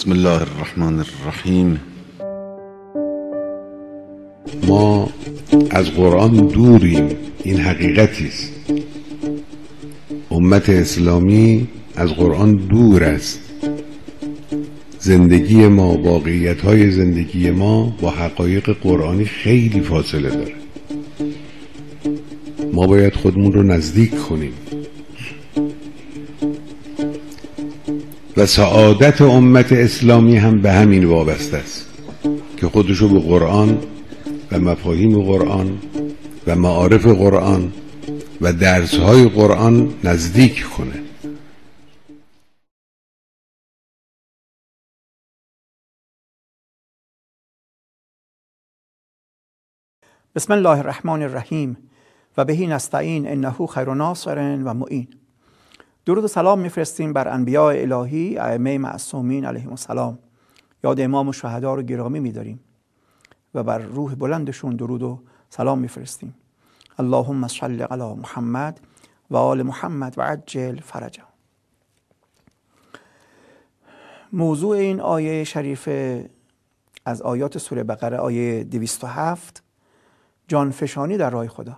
بسم الله الرحمن الرحیم. ما از قرآن دوریم، این حقیقتی است. امت اسلامی از قرآن دور است. زندگی ما، واقعیت‌های زندگی ما با حقایق قرآنی خیلی فاصله داره. ما باید خودمون رو نزدیک کنیم و سعادت امت اسلامی هم به همین وابسته است که خودشو به قرآن و مفاهیم قرآن و معارف قرآن و درس‌های قرآن نزدیک کنه. بسم الله الرحمن الرحیم و بهی نستعین انه خیر ناصر و معین. درود و سلام میفرستیم بر انبیاء الهی، ائمه معصومین علیهم السلام. یاد امام و شهدا رو گرامی می‌داریم و بر روح بلندشون درود و سلام میفرستیم. اللهم صل علی محمد و آل محمد و عجل فرجهم. موضوع این آیه شریفه از آیات سوره بقره، آیه 207، جانفشانی در راه خدا.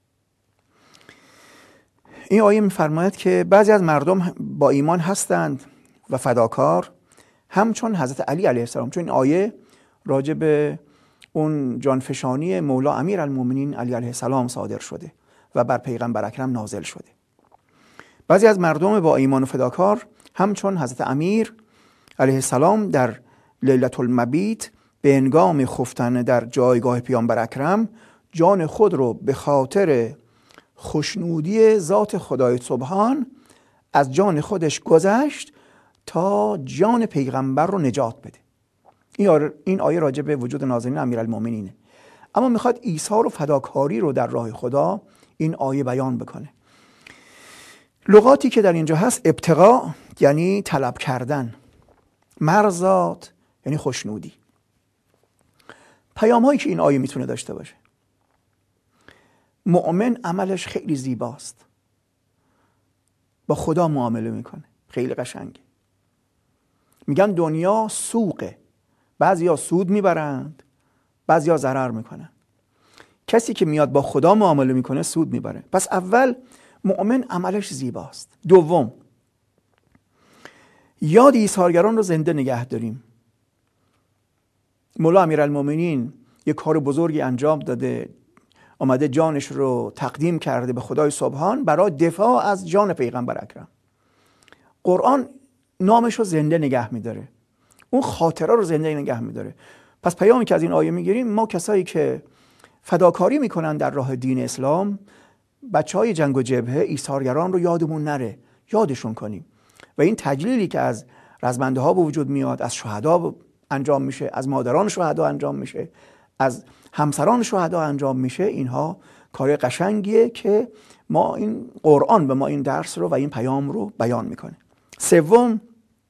این آیه می‌فرماید که بعضی از مردم با ایمان هستند و فداکار، همچون حضرت علی علیه السلام. چون این آیه راجع به اون جانفشانی مولا امیرالمومنین علی علیه السلام صادر شده و بر پیغمبر اکرم نازل شده. بعضی از مردم با ایمان و فداکار همچون حضرت امیر علیه السلام در لیلة المبیت به هنگام خفتن در جایگاه پیامبر اکرم جان خود رو به خاطر خوشنودی ذات خدای سبحان از جان خودش گذشت تا جان پیغمبر رو نجات بده. این آیه راجع به وجود نازنین امیرالمومنینه، اما میخواد ایثار و فداکاری رو در راه خدا این آیه بیان بکنه. لغاتی که در اینجا هست، ابتغاء یعنی طلب کردن، مرضات یعنی خوشنودی. پیام هایی که این آیه میتونه داشته باشه: مؤمن عملش خیلی زیباست، با خدا معامله میکنه، خیلی قشنگه. میگن دنیا سوقه، بعضیا سود میبرند، بعضیا ضرر میکنن. کسی که میاد با خدا معامله میکنه سود میبره. پس اول مؤمن عملش زیباست. دوم، یاد ایثارگران رو زنده نگه داریم. مولا امیرالمومنین یک کار بزرگی انجام داده، آمده جانش رو تقدیم کرده به خدای سبحان برای دفاع از جان پیغمبر اکرم. قرآن نامش رو زنده نگه میداره، اون خاطره رو زنده نگه میداره. پس پیامی که از این آیه میگیریم، ما کسایی که فداکاری میکنن در راه دین اسلام، بچهای جنگ و جبهه، ایثارگران رو یادمون نره، یادشون کنیم. و این تجلیلی که از رزمنده ها به وجود میاد، از شهدا انجام میشه، از مادران شهدا انجام میشه، از همسران شهدا انجام میشه، اینها کار قشنگیه که ما این قرآن به ما این درس رو و این پیام رو بیان میکنه. سوم،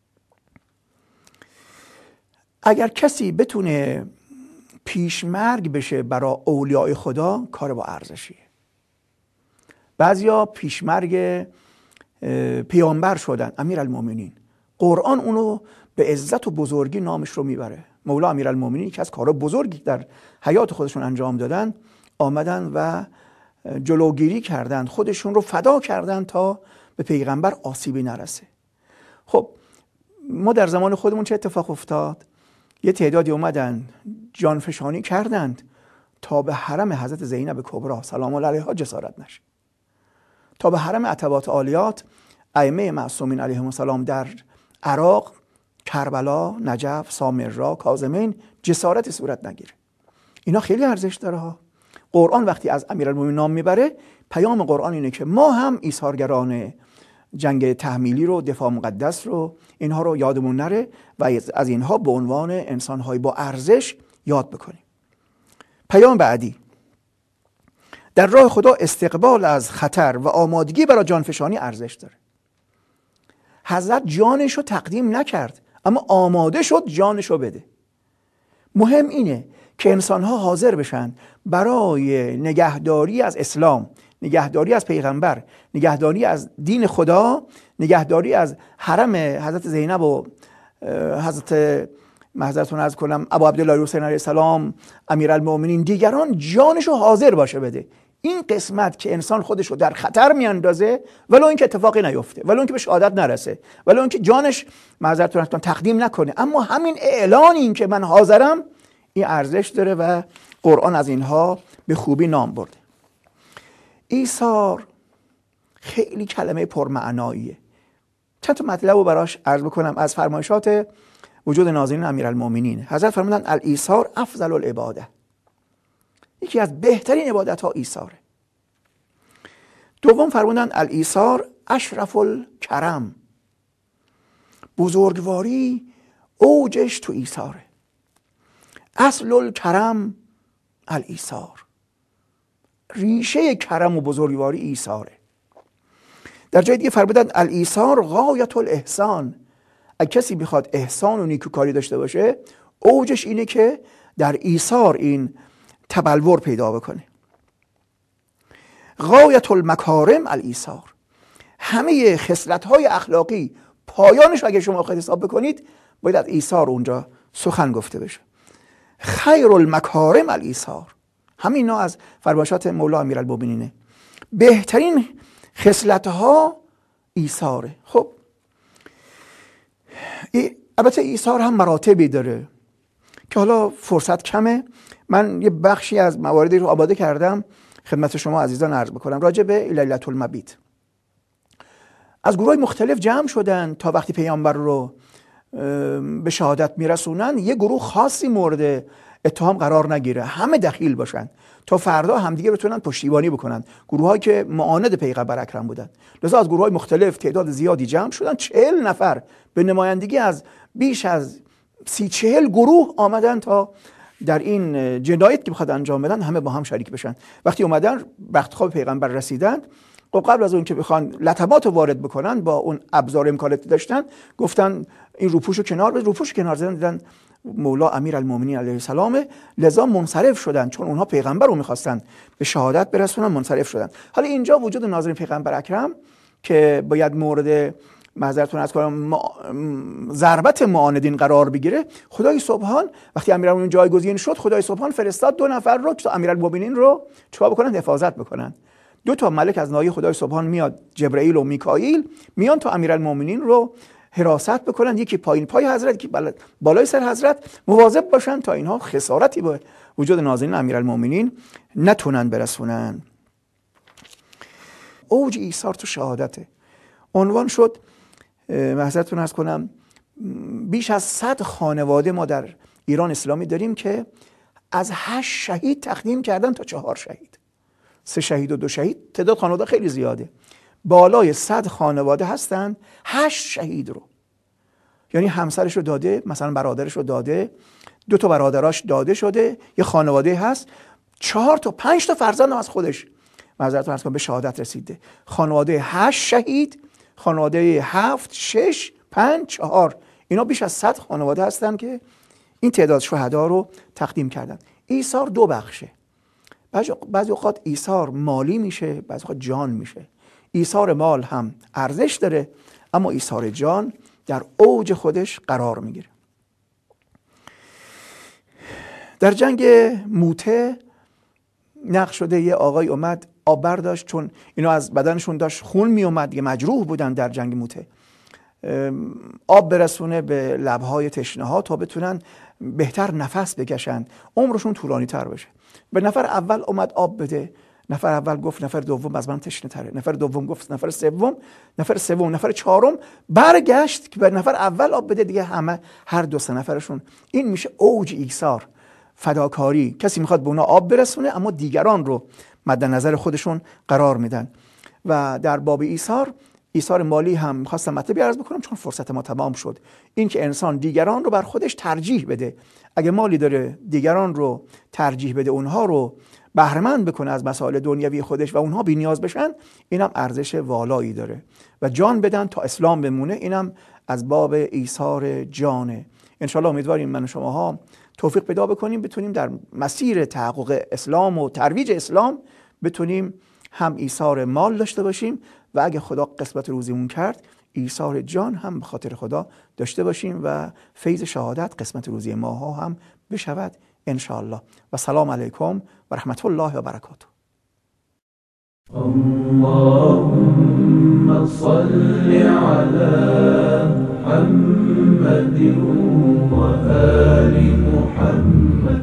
اگر کسی بتونه پیشمرگ بشه برای اولیاء خدا، کار با ارزشیه. بعضیا پیشمرگ پیامبر شدن، امیرالمومنین. قرآن اونو به عزت و بزرگی نامش رو میبره. مولا امیرالمومنین که از کارهای بزرگی در حیات خودشون انجام دادن، آمدن و جلوگیری کردن، خودشون رو فدا کردن تا به پیغمبر آسیبی نرسه. خب ما در زمان خودمون چه اتفاق افتاد؟ یه تعدادی اومدن جانفشانی کردند تا به حرم حضرت زینب کبری سلام الله علیها جسارت نشه، تا به حرم عتبات عالیات ائمه معصومین علیهم السلام در عراق، کربلا، نجف، سامرا، کاظمین جسارت صورت نگیره. اینا خیلی ارزش داره ها. قرآن وقتی از امیرالمومنین نام میبره، پیام قرآن اینه که ما هم ایثارگران جنگ تحمیلی رو، دفاع مقدس رو، اینها رو یادمون نره و از اینها به عنوان انسان‌های با ارزش یاد بکنیم. پیام بعدی: در راه خدا استقبال از خطر و آمادگی برای جانفشانی ارزش داره. حضرت جانش رو تقدیم نکرد، اما آماده شد جانش رو بده. مهم اینه که انسان‌ها حاضر بشن برای نگهداری از اسلام، نگهداری از پیغمبر، نگهداری از دین خدا، نگهداری از حرم حضرت زینب و حضرت معذرتون عرض کنم ابو عبدالله حسین علیه السلام، امیرالمومنین، دیگران جانشو حاضر باشه بده. این قسمت که انسان خودشو در خطر میاندازه ولو اینکه اتفاقی نیفته، ولو اینکه به شهادت نرسه، ولو اینکه جانش معذرتون تقدیم نکنه، اما همین اعلان این که من حاضرم این ارزش داره و قرآن از اینها به خوبی نام برده. ایثار خیلی کلمه پرمعناییه. چند تا مطلب رو براش عرض بکنم از فرمایشات وجود نازنین امیرالمومنین. حضرت فرمودن الایثار افضل العباده، یکی از بهترین عبادت ها ایثاره. دوم فرمودن الایثار اشرف الکرم، بزرگواری اوجش تو ایثاره. اصل الکرم الایثار، ریشه کرم و بزرگواری ایثاره. در جای دیگه فرمودن الایثار غایت الاحسان، اگه کسی بخواد احسان و نیکوکاری داشته باشه اوجش اینه که در ایثار این تبلور پیدا بکنه. غایت المکارم الایثار، همه خصلت‌های اخلاقی پایانش اگه شما خواهید حساب بکنید باید از ایثار اونجا سخن گفته بشه. خیر المکارم الایثار، همینا از فرمایشات مولا امیرالمومنینه. بهترین خصلت‌ها ایثاره. خب البته ایثار هم مراتبی داره که حالا فرصت کمه، من یه بخشی از مواردی رو آماده کردم خدمت شما عزیزان عرض بکنم راجع به لیلة المبیت. از گروهای مختلف جمع شدن تا وقتی پیامبر رو به شهادت میرسونن یه گروه خاصی مورد اتهام قرار نگیره، همه دخیل باشن تا فردا همدیگه بتونن پشتیبانی بکنن. گروهایی که معاند پیغمبر اکرم بودن، لذا از گروهای مختلف تعداد زیادی جمع شدن. 40 نفر به نمایندگی از بیش از 30-40 گروه آمدن تا در این جنایت که بخواد انجام بدن همه با هم شریک بشن. وقتی اومدن وقت خواب پیغمبر رسیدند، قبل از اون که بخوان لطمات رو وارد بکنن با اون ابزار امکاناتی داشتن، گفتن این روپوشو کنار بذار. روپوشو کنار زدن، دیدن مولا امیرالمومنین علیه السلام، لذا منصرف شدن، چون اونها پیغمبر رو میخواستن به شهادت برسونن منصرف شدن. حالا اینجا وجود ناظرین پیغمبر اکرم که باید مورد معذرتون از کنم ضربت معاندین قرار بگیره، خدای سبحان وقتی امیرالمومنین جایگزین شد خدای سبحان فرستاد 2 نفر رو که امیرالمومنین رو چیکار بکنن؟ حفاظت بکنن. 2 ملک از ناحیه خدای سبحان میاد، جبرئیل و میکائیل میان تا امیرالمومنین رو حراست بکنن، یکی پایین پای حضرت، یکی بالای سر حضرت، مواظب باشن تا اینها خسارتی به وجود نازنین امیرالمومنین نتونن برسونن. اوج ایثار تو شهادته. عنوان شد معذرتون عرض کنم بیش از 100 خانواده ما در ایران اسلامی داریم که از 8 شهید تقدیم کردن تا 4 شهید، 3 شهید و 2 شهید. تعداد خانواده خیلی زیاده، بالای 100 خانواده هستن 8 شهید رو، یعنی همسرش رو داده، مثلا برادرش رو داده، 2 تا برادراش داده شده، یه خانواده هست 4 تا 5 تا فرزند از خودش معذرتون عرض کنم به شهادت رسیده. خانواده 8 شهید، خانواده 7 6 5 4، اینا بیش از 100 خانواده هستن که این تعداد شهدا رو تقدیم کردن. ایثار 2 بخشه، بعضی اوقات ایثار مالی میشه، بعضی اوقات جان میشه. ایثار مال هم ارزش داره، اما ایثار جان در اوج خودش قرار میگیره. در جنگ موته نقل شده یه آقای اومد آب برداشت، چون اینا از بدنشون داشت خون می اومد، یه مجروح بودن در جنگ موته، آب برسونه به لبهای تشنه ها تا بتونن بهتر نفس بکشن، عمرشون طولانی تر بشه. به نفر اول اومد آب بده، نفر اول گفت نفر دوم از من تشنه تره، نفر دوم گفت نفر سوم، نفر چهارم برگشت که به نفر اول آب بده، دیگه همه هر 2-3 نفرشون. این میشه اوج ایثار، فداکاری. کسی میخواد به اونا آب برسونه اما دیگران رو مد نظر خودشون قرار میدن. و در باب ایثار مالی هم خواستم مطلبی عرض بکنم چون فرصت ما تمام شد. این که انسان دیگران رو بر خودش ترجیح بده، اگه مالی داره دیگران رو ترجیح بده، اونها رو بهره‌مند بکنه از مسائل دنیوی خودش و اونها بی‌نیاز بشن، اینم ارزش والایی داره. و جان بدن تا اسلام بمونه، اینم از باب ایثار جانه. انشالله امیدواریم من و شماها توفیق پیدا بکنیم بتونیم در مسیر تحقق اسلام و ترویج اسلام بتونیم هم ایثار مال داشته باشیم و اگه خدا قسمت روزیمون کرد ایثار جان هم به خاطر خدا داشته باشیم و فیض شهادت قسمت روزی ماها هم بشود ان شاء الله. و سلام علیکم و رحمت الله و برکاته. اللهم صل على محمد وآل محمد